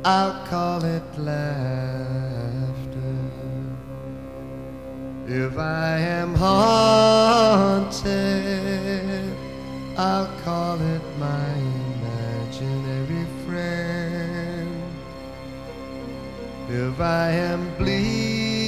I'll call it laughter. If I am haunted, I'll call it my imaginary friend. If I am bleeding,